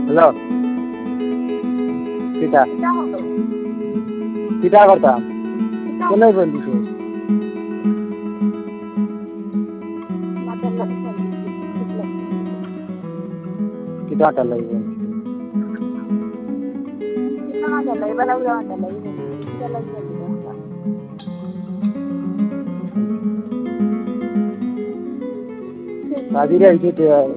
hello কিটা কিটা করতাম কোনে বলছিস কিটা আটা লাগবে কাজিরে আইছে